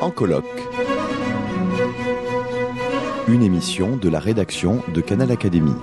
En colloque. Une émission de la rédaction de Canal Académie.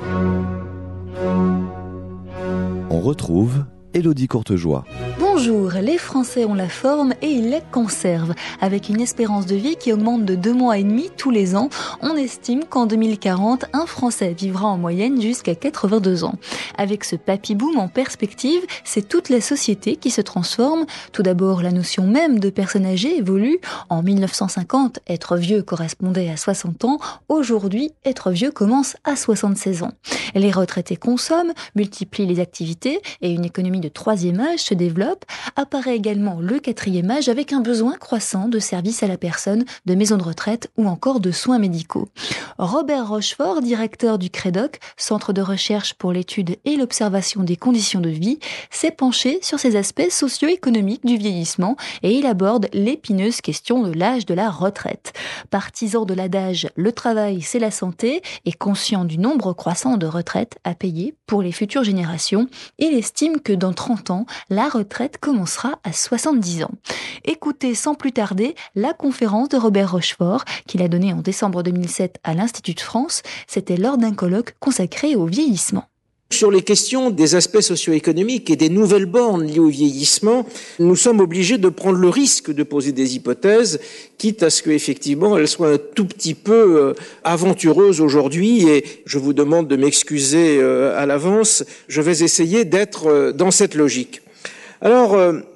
On retrouve Élodie Courtejoie. Bonjour, les Français ont la forme et ils la conservent. Avec une espérance de vie qui augmente de 2 mois et demi tous les ans, on estime qu'en 2040, un Français vivra en moyenne jusqu'à 82 ans. Avec ce papy-boom en perspective, c'est toute la société qui se transforme. Tout d'abord, la notion même de personne âgée évolue. En 1950, être vieux correspondait à 60 ans. Aujourd'hui, être vieux commence à 76 ans. Les retraités consomment, multiplient les activités et une économie de troisième âge se développe. Apparaît également le quatrième âge avec un besoin croissant de services à la personne, de maisons de retraite ou encore de soins médicaux. Robert Rochefort, directeur du CREDOC, Centre de recherche pour l'étude et l'observation des conditions de vie, s'est penché sur ces aspects socio-économiques du vieillissement et il aborde l'épineuse question de l'âge de la retraite. Partisan de l'adage « le travail, c'est la santé » et conscient du nombre croissant de retraites à payer pour les futures générations, il estime que dans 30 ans, la retraite commencera à 70 ans. Écoutez sans plus tarder la conférence de Robert Rochefort qu'il a donnée en décembre 2007 à l'Institut de France. C'était lors d'un colloque consacré au vieillissement. Sur les questions des aspects socio-économiques et des nouvelles bornes liées au vieillissement, nous sommes obligés de prendre le risque de poser des hypothèses, quitte à ce qu'effectivement elles soient un tout petit peu aventureuses aujourd'hui, et je vous demande de m'excuser à l'avance, je vais essayer d'être dans cette logique. Alors,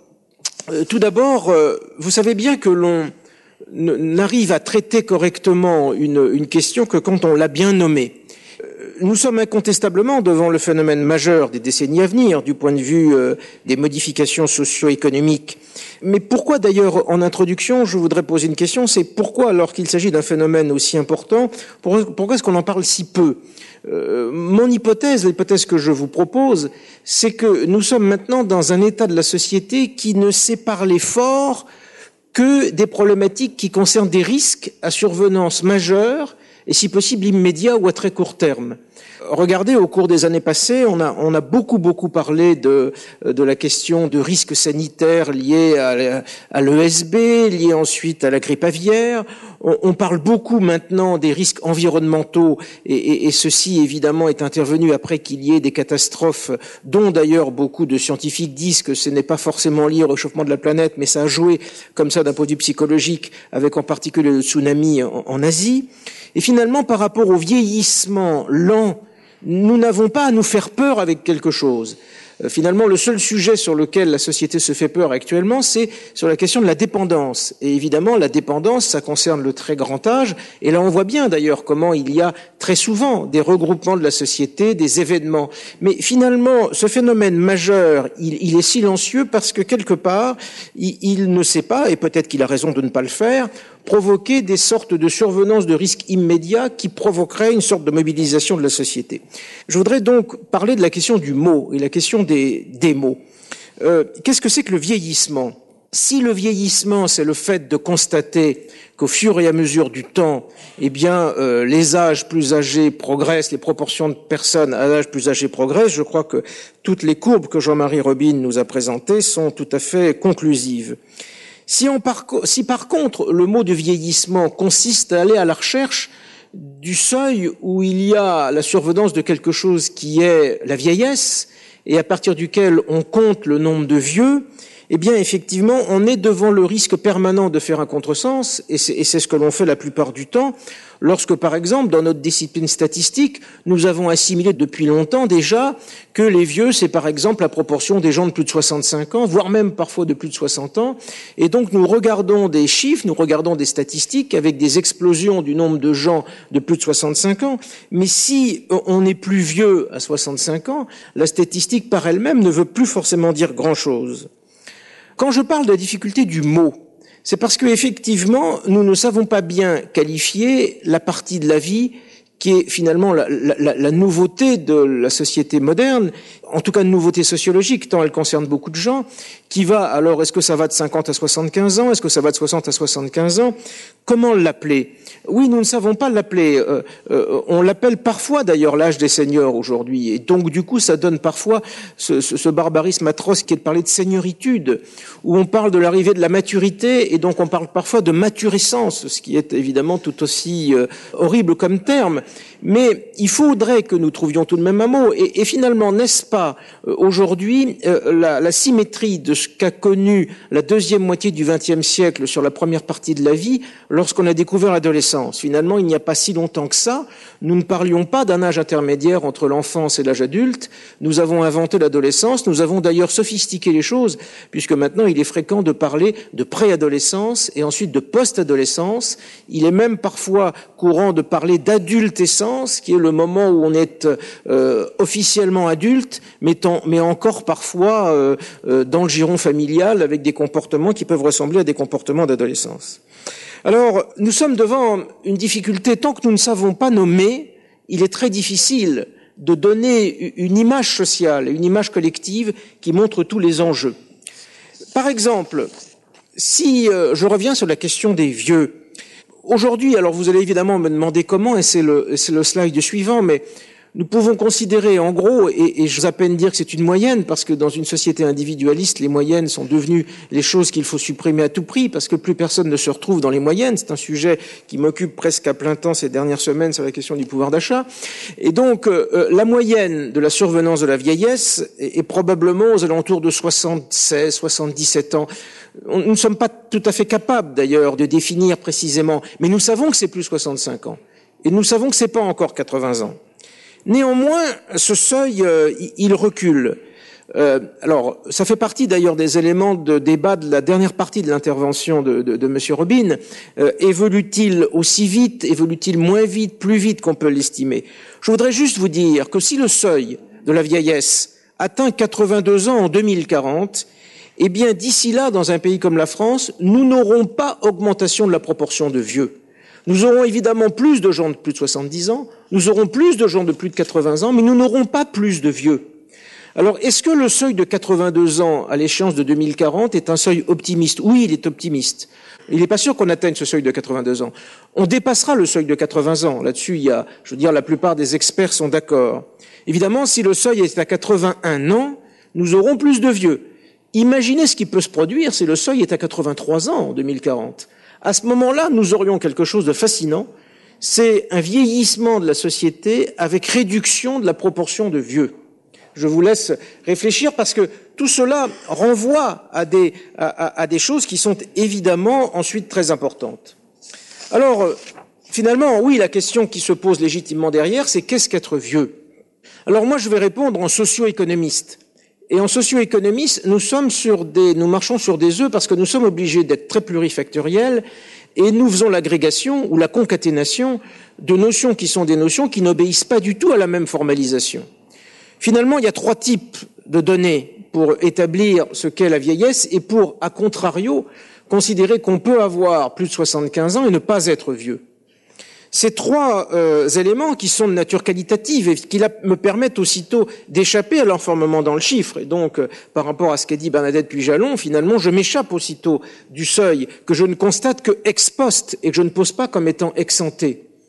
tout d'abord, vous savez bien que l'on n'arrive à traiter correctement une question que quand on l'a bien nommée. Nous sommes incontestablement devant le phénomène majeur des décennies à venir du point de vue des modifications socio-économiques. Mais pourquoi d'ailleurs, en introduction, je voudrais poser une question, c'est pourquoi, alors qu'il s'agit d'un phénomène aussi important, pourquoi est-ce qu'on en parle si peu ? Mon hypothèse, l'hypothèse que je vous propose, c'est que nous sommes maintenant dans un état de la société qui ne sait parler fort que des problématiques qui concernent des risques à survenance majeure et si possible immédiat ou à très court terme. Regardez, au cours des années passées, on a beaucoup parlé de la question de risques sanitaires liés à l'ESB, liés ensuite à la grippe aviaire. On parle beaucoup maintenant des risques environnementaux et ceci évidemment est intervenu après qu'il y ait des catastrophes dont d'ailleurs beaucoup de scientifiques disent que ce n'est pas forcément lié au réchauffement de la planète, mais ça a joué comme ça d'un point de vue psychologique avec en particulier le tsunami en Asie. Et finalement, par rapport au vieillissement lent, nous n'avons pas à nous faire peur avec quelque chose. Finalement, le seul sujet sur lequel la société se fait peur actuellement, c'est sur la question de la dépendance. Et évidemment, la dépendance, ça concerne le très grand âge. Et là, on voit bien d'ailleurs comment il y a très souvent des regroupements de la société, des événements. Mais finalement, ce phénomène majeur, il est silencieux parce que quelque part, il ne sait pas, et peut-être qu'il a raison de ne pas le faire, provoquer des sortes de survenances de risques immédiats qui provoqueraient une sorte de mobilisation de la société. Je voudrais donc parler de la question du mot et la question des mots. Qu'est-ce que c'est que le vieillissement ? Si le vieillissement, c'est le fait de constater qu'au fur et à mesure du temps, les âges plus âgés progressent, les proportions de personnes à l'âge plus âgé progressent, je crois que toutes les courbes que Jean-Marie Robin nous a présentées sont tout à fait conclusives. Si par contre le mot de vieillissement consiste à aller à la recherche du seuil où il y a la survenance de quelque chose qui est la vieillesse et à partir duquel on compte le nombre de vieux, eh bien effectivement on est devant le risque permanent de faire un contresens et c'est ce que l'on fait la plupart du temps lorsque par exemple dans notre discipline statistique nous avons assimilé depuis longtemps déjà que les vieux c'est par exemple la proportion des gens de plus de 65 ans voire même parfois de plus de 60 ans et donc nous regardons des chiffres, nous regardons des statistiques avec des explosions du nombre de gens de plus de 65 ans mais si on est plus vieux à 65 ans la statistique par elle-même ne veut plus forcément dire grand-chose. Quand je parle de la difficulté du mot, c'est parce que effectivement, nous ne savons pas bien qualifier la partie de la vie qui est finalement la nouveauté de la société moderne. en tout cas une nouveauté sociologique, tant elle concerne beaucoup de gens, qui va, alors est-ce que ça va de 50 à 75 ans, est-ce que ça va de 60 à 75 ans, comment l'appeler? Oui, nous ne savons pas l'appeler, on l'appelle parfois d'ailleurs l'âge des seniors aujourd'hui, et donc du coup ça donne parfois ce barbarisme atroce qui est de parler de senioritude, où on parle de l'arrivée de la maturité, et donc on parle parfois de maturescence, ce qui est évidemment tout aussi horrible comme terme, mais il faudrait que nous trouvions tout de même un mot, et finalement, n'est-ce pas aujourd'hui la symétrie de ce qu'a connu la deuxième moitié du XXe siècle sur la première partie de la vie, lorsqu'on a découvert l'adolescence. Finalement, il n'y a pas si longtemps que ça, nous ne parlions pas d'un âge intermédiaire entre l'enfance et l'âge adulte, nous avons inventé l'adolescence, nous avons d'ailleurs sophistiqué les choses, puisque maintenant il est fréquent de parler de préadolescence et ensuite de post-adolescence. Il est même parfois courant de parler d'adultescence, qui est le moment où on est officiellement adulte, mais encore parfois dans le giron familial, avec des comportements qui peuvent ressembler à des comportements d'adolescence. Alors, nous sommes devant une difficulté. Tant que nous ne savons pas nommer, il est très difficile de donner une image sociale, une image collective qui montre tous les enjeux. Par exemple, si je reviens sur la question des vieux, aujourd'hui, alors vous allez évidemment me demander comment, et c'est le slide suivant, mais nous pouvons considérer en gros, et j'ose à peine dire que c'est une moyenne, parce que dans une société individualiste, les moyennes sont devenues les choses qu'il faut supprimer à tout prix, parce que plus personne ne se retrouve dans les moyennes. C'est un sujet qui m'occupe presque à plein temps ces dernières semaines sur la question du pouvoir d'achat. Et donc, la moyenne de la survenance de la vieillesse est probablement aux alentours de 76, 77 ans. Nous ne sommes pas tout à fait capables, d'ailleurs, de définir précisément, mais nous savons que c'est plus 65 ans. Et nous savons que c'est pas encore 80 ans. Néanmoins, ce seuil, il recule. Alors, ça fait partie d'ailleurs des éléments de débat de la dernière partie de l'intervention de M. Robin. Évolue-t-il aussi vite, évolue-t-il moins vite, plus vite qu'on peut l'estimer? Je voudrais juste vous dire que si le seuil de la vieillesse atteint 82 ans en 2040, eh bien, d'ici là, dans un pays comme la France, nous n'aurons pas augmentation de la proportion de vieux. Nous aurons évidemment plus de gens de plus de 70 ans, nous aurons plus de gens de plus de 80 ans, mais nous n'aurons pas plus de vieux. Alors, est-ce que le seuil de 82 ans à l'échéance de 2040 est un seuil optimiste? Oui, il est optimiste. Il n'est pas sûr qu'on atteigne ce seuil de 82 ans. On dépassera le seuil de 80 ans. Là-dessus, la plupart des experts sont d'accord. Évidemment, si le seuil est à 81 ans, nous aurons plus de vieux. Imaginez ce qui peut se produire si le seuil est à 83 ans en 2040. À ce moment-là, nous aurions quelque chose de fascinant. C'est un vieillissement de la société avec réduction de la proportion de vieux. Je vous laisse réfléchir parce que tout cela renvoie à des choses qui sont évidemment ensuite très importantes. Alors, finalement, oui, la question qui se pose légitimement derrière, c'est qu'est-ce qu'être vieux? Alors moi, je vais répondre en socio-économiste. Et en socio-économiste, nous marchons sur des œufs parce que nous sommes obligés d'être très plurifactoriels et nous faisons l'agrégation ou la concaténation de notions qui sont des notions qui n'obéissent pas du tout à la même formalisation. Finalement, il y a trois types de données pour établir ce qu'est la vieillesse et pour, à contrario, considérer qu'on peut avoir plus de 75 ans et ne pas être vieux. Ces trois éléments qui sont de nature qualitative et qui me permettent aussitôt d'échapper à l'enfermement dans le chiffre. Et donc, par rapport à ce qu'a dit Bernadette Puy-Jalon, finalement, je m'échappe aussitôt du seuil que je ne constate que ex post et que je ne pose pas comme étant ex ante.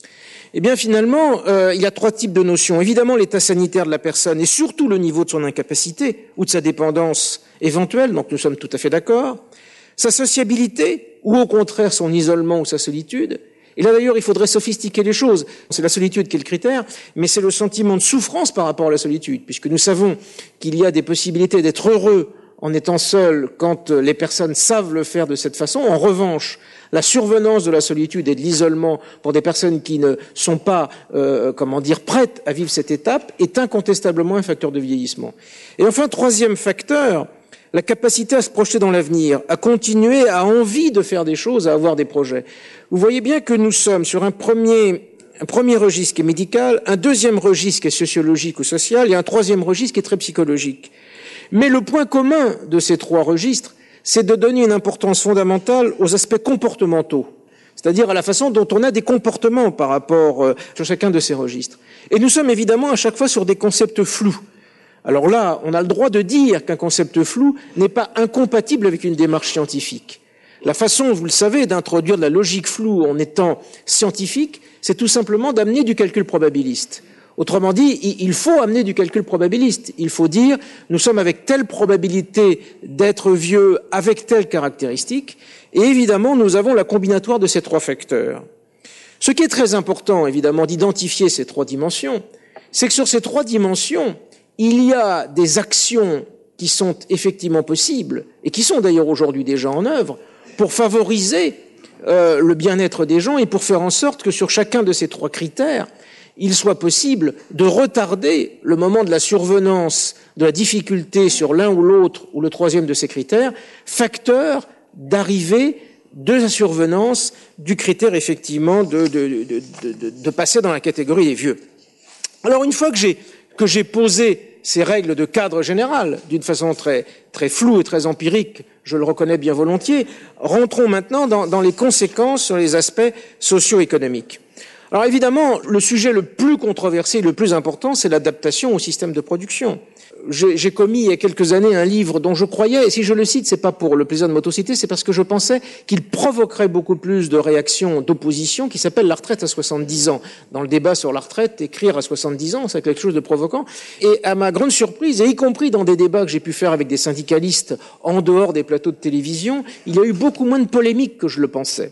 Eh bien, finalement, il y a trois types de notions. Évidemment, l'état sanitaire de la personne et surtout le niveau de son incapacité ou de sa dépendance éventuelle, donc nous sommes tout à fait d'accord. Sa sociabilité ou au contraire son isolement ou sa solitude. Et là, d'ailleurs, il faudrait sophistiquer les choses. C'est la solitude qui est le critère, mais c'est le sentiment de souffrance par rapport à la solitude, puisque nous savons qu'il y a des possibilités d'être heureux en étant seul quand les personnes savent le faire de cette façon. En revanche, la survenance de la solitude et de l'isolement pour des personnes qui ne sont pas, prêtes à vivre cette étape est incontestablement un facteur de vieillissement. Et enfin, troisième facteur, la capacité à se projeter dans l'avenir, à continuer, à envie de faire des choses, à avoir des projets. Vous voyez bien que nous sommes sur un premier registre qui est médical, un deuxième registre qui est sociologique ou social, et un troisième registre qui est très psychologique. Mais le point commun de ces trois registres, c'est de donner une importance fondamentale aux aspects comportementaux, c'est-à-dire à la façon dont on a des comportements par rapport sur chacun de ces registres. Et nous sommes évidemment à chaque fois sur des concepts flous. Alors là, on a le droit de dire qu'un concept flou n'est pas incompatible avec une démarche scientifique. La façon, vous le savez, d'introduire de la logique floue en étant scientifique, c'est tout simplement d'amener du calcul probabiliste. Autrement dit, il faut amener du calcul probabiliste. Il faut dire, nous sommes avec telle probabilité d'être vieux avec telle caractéristique, et évidemment, nous avons la combinatoire de ces trois facteurs. Ce qui est très important, évidemment, d'identifier ces trois dimensions, c'est que sur ces trois dimensions, il y a des actions qui sont effectivement possibles, et qui sont d'ailleurs aujourd'hui déjà en œuvre, pour favoriser le bien-être des gens et pour faire en sorte que sur chacun de ces trois critères, il soit possible de retarder le moment de la survenance de la difficulté sur l'un ou l'autre ou le troisième de ces critères, facteur d'arrivée de la survenance du critère effectivement de passer dans la catégorie des vieux. Alors une fois que j'ai posé ces règles de cadre général, d'une façon très floue et très empirique, je le reconnais bien volontiers, rentrons maintenant dans les conséquences sur les aspects socio-économiques. Alors évidemment, le sujet le plus controversé, le plus important, c'est l'adaptation au système de production. J'ai commis il y a quelques années un livre dont je croyais, et si je le cite, c'est pas pour le plaisir de m'autociter, c'est parce que je pensais qu'il provoquerait beaucoup plus de réactions, d'opposition, qui s'appelle La retraite à 70 ans. Dans le débat sur la retraite, écrire à 70 ans, c'est quelque chose de provoquant. Et à ma grande surprise, et y compris dans des débats que j'ai pu faire avec des syndicalistes en dehors des plateaux de télévision, il y a eu beaucoup moins de polémiques que je le pensais.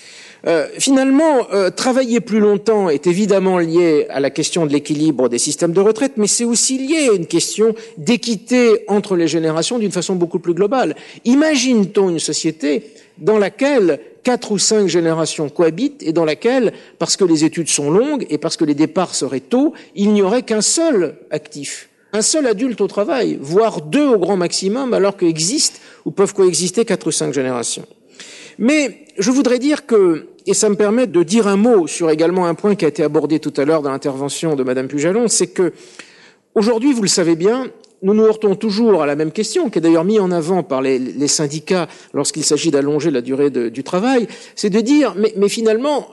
Finalement, travailler plus longtemps est évidemment lié à la question de l'équilibre des systèmes de retraite, mais c'est aussi lié à une question d'équité entre les générations d'une façon beaucoup plus globale. Imagine-t-on une société dans laquelle 4 ou 5 générations cohabitent et dans laquelle, parce que les études sont longues et parce que les départs seraient tôt, il n'y aurait qu'un seul actif, un seul adulte au travail, voire 2 au grand maximum, alors qu'existent ou peuvent coexister 4 ou 5 générations. Mais je voudrais dire que, et ça me permet de dire un mot sur également un point qui a été abordé tout à l'heure dans l'intervention de Madame Pujalon, c'est que aujourd'hui, vous le savez bien, nous nous heurtons toujours à la même question, qui est d'ailleurs mise en avant par les syndicats lorsqu'il s'agit d'allonger la durée du travail, c'est de dire, mais finalement,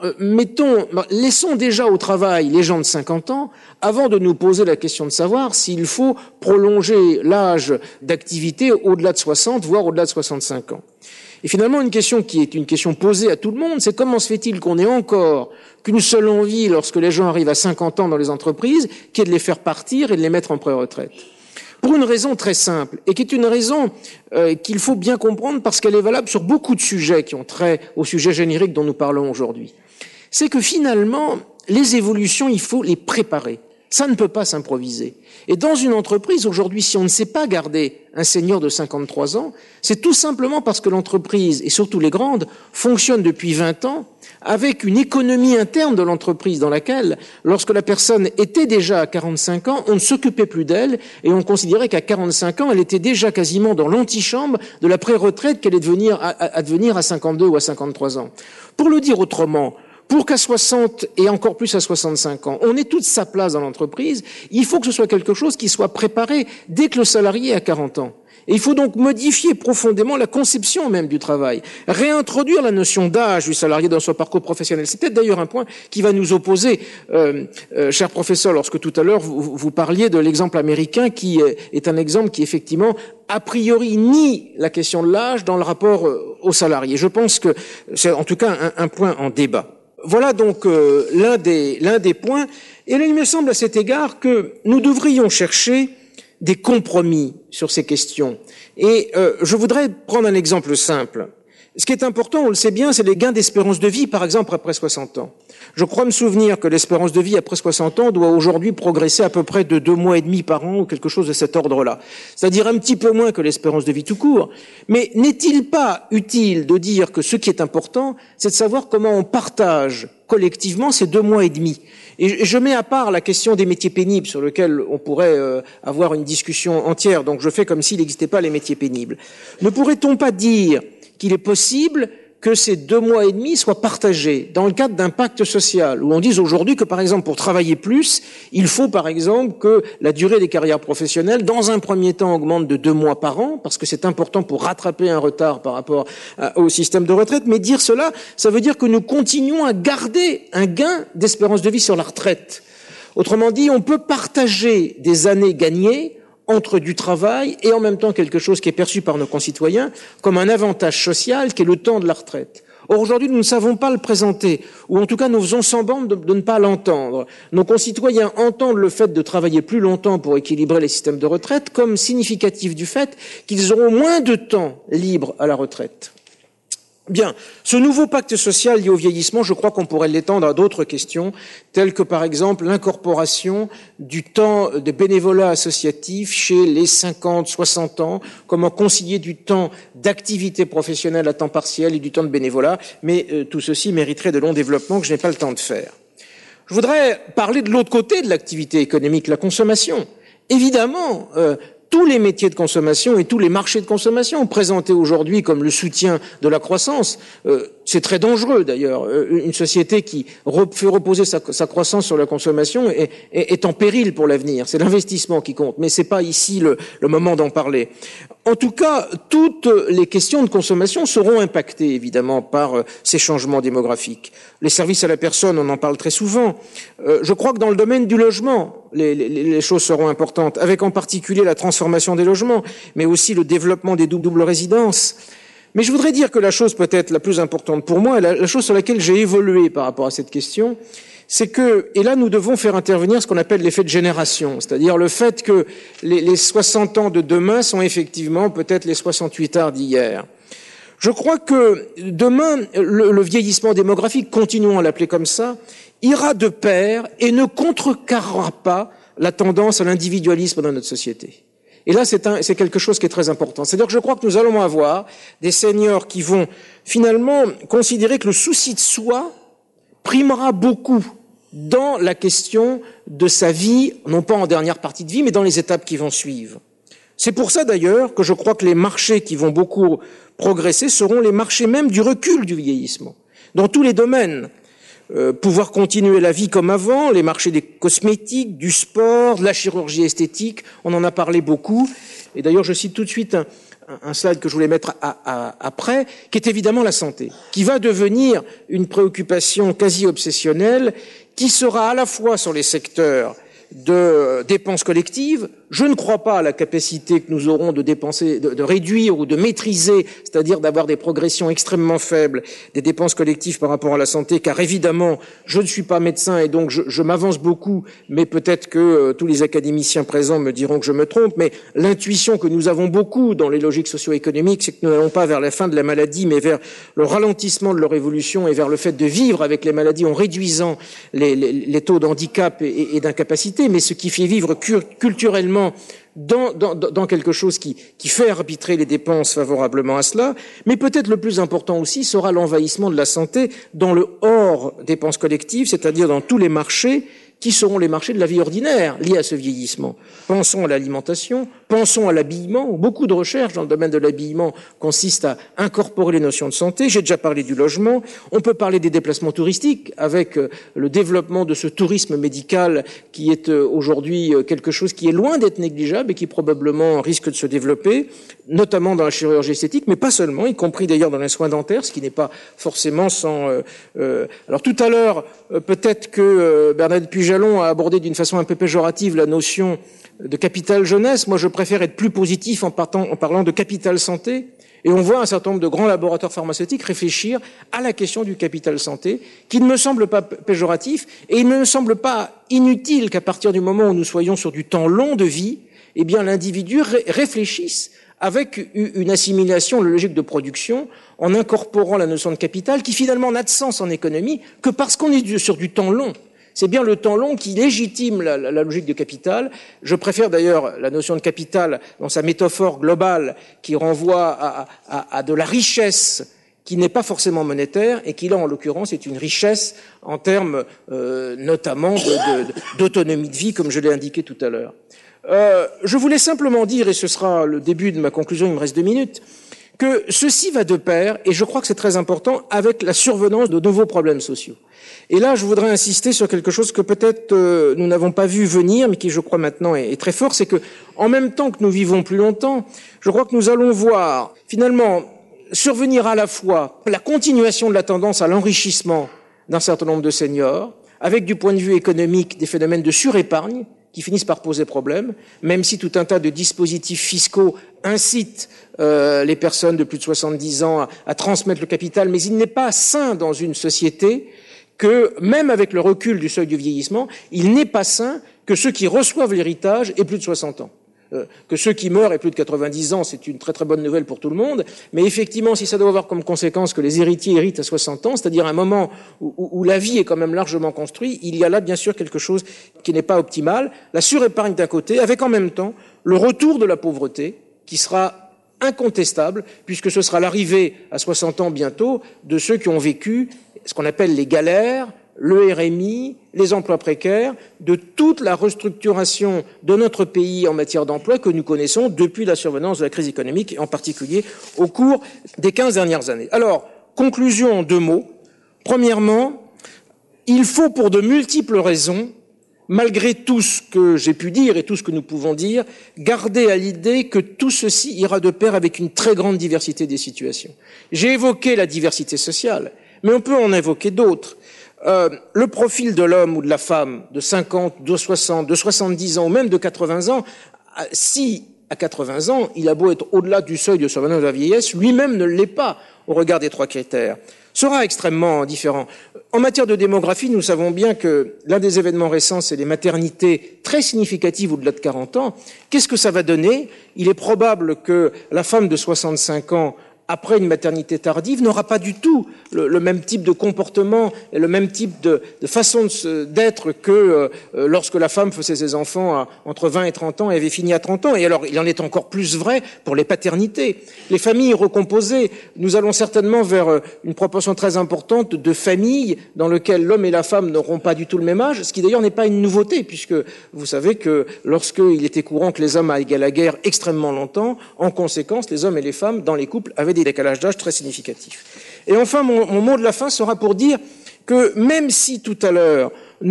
laissons déjà au travail les gens de 50 ans, avant de nous poser la question de savoir s'il faut prolonger l'âge d'activité au-delà de 60, voire au-delà de 65 ans. Et finalement, une question qui est une question posée à tout le monde, c'est comment se fait-il qu'on ait encore qu'une seule envie lorsque les gens arrivent à 50 ans dans les entreprises, qui est de les faire partir et de les mettre en pré-retraite. Pour une raison très simple, et qui est une raison qu'il faut bien comprendre parce qu'elle est valable sur beaucoup de sujets qui ont trait au sujet générique dont nous parlons aujourd'hui. C'est que finalement, les évolutions, il faut les préparer. Ça ne peut pas s'improviser. Et dans une entreprise, aujourd'hui, si on ne sait pas garder un senior de 53 ans, c'est tout simplement parce que l'entreprise, et surtout les grandes, fonctionnent depuis 20 ans avec une économie interne de l'entreprise dans laquelle, lorsque la personne était déjà à 45 ans, on ne s'occupait plus d'elle et on considérait qu'à 45 ans, elle était déjà quasiment dans l'antichambre de la pré-retraite qu'elle est à devenir à 52 ou à 53 ans. Pour le dire autrement, pour qu'à 60 et encore plus à 65 ans, on ait toute sa place dans l'entreprise, il faut que ce soit quelque chose qui soit préparé dès que le salarié a 40 ans. Et il faut donc modifier profondément la conception même du travail, réintroduire la notion d'âge du salarié dans son parcours professionnel. C'est peut-être d'ailleurs un point qui va nous opposer, cher professeur, lorsque tout à l'heure vous parliez de l'exemple américain qui est un exemple qui effectivement a priori nie la question de l'âge dans le rapport aux salariés. Je pense que c'est en tout cas un point en débat. Voilà donc l'un des points. Et là, il me semble à cet égard que nous devrions chercher des compromis sur ces questions. Et je voudrais prendre un exemple simple. Ce qui est important, on le sait bien, c'est les gains d'espérance de vie, par exemple, après 60 ans. Je crois me souvenir que l'espérance de vie après 60 ans doit aujourd'hui progresser à peu près de 2 mois et demi par an ou quelque chose de cet ordre-là. C'est-à-dire un petit peu moins que l'espérance de vie tout court. Mais n'est-il pas utile de dire que ce qui est important, c'est de savoir comment on partage collectivement ces 2 mois et demi? Et je mets à part la question des métiers pénibles sur lequel on pourrait avoir une discussion entière. Donc je fais comme s'il n'existait pas les métiers pénibles. Ne pourrait-on pas dire qu'il est possible que ces 2 mois et demi soient partagés dans le cadre d'un pacte social, où on dise aujourd'hui que, par exemple, pour travailler plus, il faut, par exemple, que la durée des carrières professionnelles, dans un premier temps, augmente de 2 mois par an, parce que c'est important pour rattraper un retard par rapport au système de retraite. Mais dire cela, ça veut dire que nous continuons à garder un gain d'espérance de vie sur la retraite. Autrement dit, on peut partager des années gagnées entre du travail et en même temps quelque chose qui est perçu par nos concitoyens comme un avantage social qui est le temps de la retraite. Or, aujourd'hui, nous ne savons pas le présenter, ou en tout cas, nous faisons semblant de ne pas l'entendre. Nos concitoyens entendent le fait de travailler plus longtemps pour équilibrer les systèmes de retraite comme significatif du fait qu'ils auront moins de temps libre à la retraite. Bien, ce nouveau pacte social lié au vieillissement, je crois qu'on pourrait l'étendre à d'autres questions, telles que par exemple l'incorporation du temps de bénévolat associatif chez les 50-60 ans, comment concilier du temps d'activité professionnelle à temps partiel et du temps de bénévolat, mais tout ceci mériterait de longs développements que je n'ai pas le temps de faire. Je voudrais parler de l'autre côté de l'activité économique, la consommation. Évidemment, tous les métiers de consommation et tous les marchés de consommation présentés aujourd'hui comme le soutien de la croissance, c'est très dangereux d'ailleurs. Une société qui fait reposer sa croissance sur la consommation est en péril pour l'avenir. C'est l'investissement qui compte, mais c'est pas ici le moment d'en parler. En tout cas, toutes les questions de consommation seront impactées évidemment par ces changements démographiques. Les services à la personne, on en parle très souvent. Je crois que dans le domaine du logement, les choses seront importantes, avec en particulier la transformation des logements, mais aussi le développement des doubles résidences. Mais je voudrais dire que la chose peut-être la plus importante pour moi, et la chose sur laquelle j'ai évolué par rapport à cette question, c'est que, et là nous devons faire intervenir ce qu'on appelle l'effet de génération, c'est-à-dire le fait que les 60 ans de demain sont effectivement peut-être les 68 ans d'hier. Je crois que demain, le vieillissement démographique, continuons à l'appeler comme ça, ira de pair et ne contrecarrera pas la tendance à l'individualisme dans notre société. Et là, c'est quelque chose qui est très important. C'est-à-dire que je crois que nous allons avoir des seniors qui vont finalement considérer que le souci de soi primera beaucoup dans la question de sa vie, non pas en dernière partie de vie, mais dans les étapes qui vont suivre. C'est pour ça d'ailleurs que je crois que les marchés qui vont beaucoup progresser seront les marchés même du recul du vieillissement, dans tous les domaines. Pouvoir continuer la vie comme avant, les marchés des cosmétiques, du sport, de la chirurgie esthétique, on en a parlé beaucoup. Et d'ailleurs, je cite tout de suite un slide que je voulais mettre après, qui est évidemment la santé, qui va devenir une préoccupation quasi obsessionnelle, qui sera à la fois sur les secteurs de dépenses collectives. Je ne crois pas à la capacité que nous aurons de dépenser, de réduire ou de maîtriser, c'est-à-dire d'avoir des progressions extrêmement faibles des dépenses collectives par rapport à la santé, car évidemment, je ne suis pas médecin et donc je m'avance beaucoup, mais peut-être que tous les académiciens présents me diront que je me trompe, mais l'intuition que nous avons beaucoup dans les logiques socio-économiques, c'est que nous n'allons pas vers la fin de la maladie, mais vers le ralentissement de leur évolution et vers le fait de vivre avec les maladies en réduisant les taux d'handicap et d'incapacité, mais ce qui fait vivre culturellement dans quelque chose qui fait arbitrer les dépenses favorablement à cela, mais peut-être le plus important aussi sera l'envahissement de la santé dans le hors dépenses collectives, c'est-à-dire dans tous les marchés qui seront les marchés de la vie ordinaire liés à ce vieillissement. Pensons à l'alimentation, pensons à l'habillement. Beaucoup de recherches dans le domaine de l'habillement consistent à incorporer les notions de santé. J'ai déjà parlé du logement. On peut parler des déplacements touristiques avec le développement de ce tourisme médical qui est aujourd'hui quelque chose qui est loin d'être négligeable et qui probablement risque de se développer, notamment dans la chirurgie esthétique, mais pas seulement, y compris d'ailleurs dans les soins dentaires, ce qui n'est pas forcément sans... Alors tout à l'heure, peut-être que Bernadette Pujalon a abordé d'une façon un peu péjorative la notion de capital jeunesse. Moi, je préfère être plus positif en parlant de capital santé. Et on voit un certain nombre de grands laboratoires pharmaceutiques réfléchir à la question du capital santé, qui ne me semble pas péjoratif, et il ne me semble pas inutile qu'à partir du moment où nous soyons sur du temps long de vie, eh bien, l'individu réfléchisse avec une assimilation de la logique de production, en incorporant la notion de capital, qui finalement n'a de sens en économie que parce qu'on est sur du temps long. C'est bien le temps long qui légitime la logique de capital. Je préfère d'ailleurs la notion de capital dans sa métaphore globale qui renvoie à de la richesse qui n'est pas forcément monétaire et qui là en l'occurrence est une richesse en termes notamment d'autonomie de vie comme je l'ai indiqué tout à l'heure. Je voulais simplement dire, et ce sera le début de ma conclusion, il me reste 2 minutes, que ceci va de pair, et je crois que c'est très important, avec la survenance de nouveaux problèmes sociaux. Et là, je voudrais insister sur quelque chose que peut-être nous n'avons pas vu venir, mais qui, je crois, maintenant est très fort, c'est que, en même temps que nous vivons plus longtemps, je crois que nous allons voir, finalement, survenir à la fois la continuation de la tendance à l'enrichissement d'un certain nombre de seniors, avec, du point de vue économique, des phénomènes de surépargne, qui finissent par poser problème, même si tout un tas de dispositifs fiscaux incitent les personnes de plus de 70 ans à transmettre le capital, mais il n'est pas sain dans une société que, même avec le recul du seuil du vieillissement, il n'est pas sain que ceux qui reçoivent l'héritage aient plus de 60 ans. Que ceux qui meurent aient plus de 90 ans, c'est une très très bonne nouvelle pour tout le monde, mais effectivement, si ça doit avoir comme conséquence que les héritiers héritent à 60 ans, c'est-à-dire un moment où la vie est quand même largement construite, il y a là bien sûr quelque chose qui n'est pas optimal. La surépargne d'un côté, avec en même temps le retour de la pauvreté, qui sera incontestable, puisque ce sera l'arrivée à 60 ans bientôt de ceux qui ont vécu ce qu'on appelle les galères, le RMI, les emplois précaires, de toute la restructuration de notre pays en matière d'emploi que nous connaissons depuis la survenance de la crise économique, et en particulier au cours des 15 dernières années. Alors, conclusion en 2 mots. Premièrement, il faut pour de multiples raisons, malgré tout ce que j'ai pu dire et tout ce que nous pouvons dire, garder à l'idée que tout ceci ira de pair avec une très grande diversité des situations. J'ai évoqué la diversité sociale, mais on peut en évoquer d'autres. Le profil de l'homme ou de la femme de 50, de 60, de 70 ans ou même de 80 ans, si à 80 ans, il a beau être au-delà du seuil de survenance de la vieillesse, lui-même ne l'est pas au regard des 3 critères, sera extrêmement différent. En matière de démographie, nous savons bien que l'un des événements récents, c'est les maternités très significatives au-delà de 40 ans. Qu'est-ce que ça va donner? Il est probable que la femme de 65 ans après une maternité tardive, n'aura pas du tout le même type de comportement et le même type de façon d'être que lorsque la femme faisait ses enfants entre 20 et 30 ans et avait fini à 30 ans. Et alors, il en est encore plus vrai pour les paternités. Les familles recomposées, nous allons certainement vers une proportion très importante de familles dans lesquelles l'homme et la femme n'auront pas du tout le même âge, ce qui d'ailleurs n'est pas une nouveauté, puisque vous savez que lorsqu'il était courant que les hommes aillent à la guerre extrêmement longtemps, en conséquence, les hommes et les femmes, dans les couples, avaient des décalages d'âge très significatifs. Et enfin, mon mot de la fin sera pour dire que même si tout à l'heure,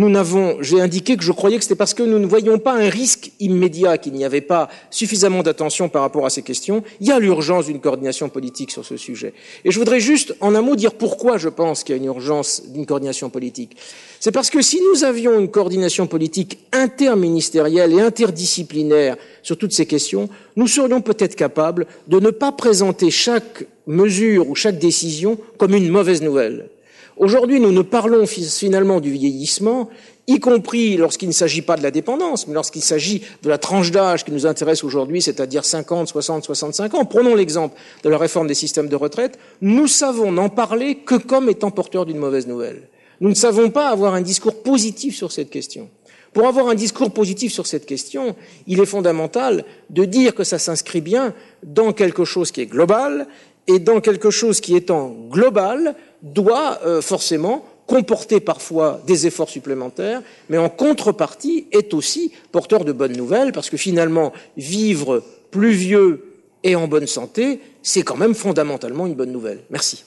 j'ai indiqué que je croyais que c'était parce que nous ne voyions pas un risque immédiat, qu'il n'y avait pas suffisamment d'attention par rapport à ces questions, il y a l'urgence d'une coordination politique sur ce sujet. Et je voudrais juste, en un mot, dire pourquoi je pense qu'il y a une urgence d'une coordination politique. C'est parce que si nous avions une coordination politique interministérielle et interdisciplinaire sur toutes ces questions, nous serions peut-être capables de ne pas présenter chaque mesure ou chaque décision comme une mauvaise nouvelle. Aujourd'hui, nous ne parlons finalement du vieillissement, y compris lorsqu'il ne s'agit pas de la dépendance, mais lorsqu'il s'agit de la tranche d'âge qui nous intéresse aujourd'hui, c'est-à-dire 50, 60, 65 ans. Prenons l'exemple de la réforme des systèmes de retraite. Nous savons n'en parler que comme étant porteurs d'une mauvaise nouvelle. Nous ne savons pas avoir un discours positif sur cette question. Pour avoir un discours positif sur cette question, il est fondamental de dire que ça s'inscrit bien dans quelque chose qui est global, et dans quelque chose qui étant global doit forcément comporter parfois des efforts supplémentaires, mais en contrepartie est aussi porteur de bonnes nouvelles, parce que finalement, vivre plus vieux et en bonne santé, c'est quand même fondamentalement une bonne nouvelle. Merci.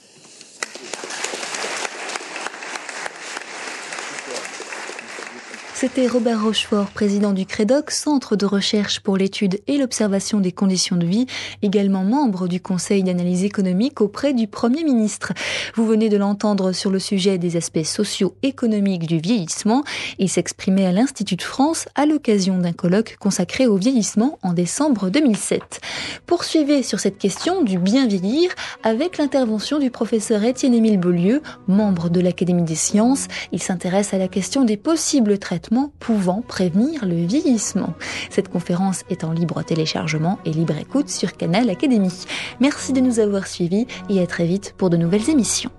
C'était Robert Rochefort, président du CREDOC, Centre de recherche pour l'étude et l'observation des conditions de vie, également membre du Conseil d'analyse économique auprès du Premier ministre. Vous venez de l'entendre sur le sujet des aspects socio-économiques du vieillissement. Il s'exprimait à l'Institut de France à l'occasion d'un colloque consacré au vieillissement en décembre 2007. Poursuivez sur cette question du bien vieillir avec l'intervention du professeur Étienne-Émile Beaulieu, membre de l'Académie des sciences. Il s'intéresse à la question des possibles traitements pouvant prévenir le vieillissement. Cette conférence est en libre téléchargement et libre écoute sur Canal Académie. Merci de nous avoir suivis et à très vite pour de nouvelles émissions.